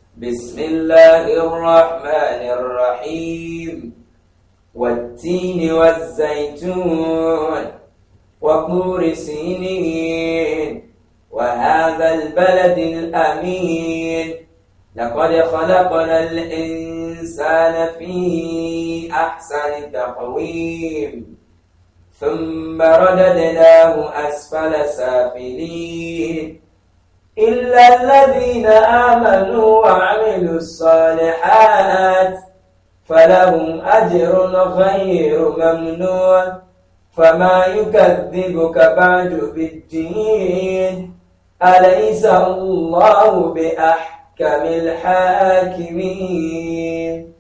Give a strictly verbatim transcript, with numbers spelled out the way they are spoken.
بسم الله الرحمن الرحيم والتين والزيتون وطور سينين وهذا البلد الأمين لقد خلقنا الإنسان في أحسن تقويم ثم رددناه أسفل سافلين إلا الذين آمنوا وعملوا الصالحات فلهم أجر غير ممنون فما يكذبك بعد بالدين أليس الله بأحكم الحاكمين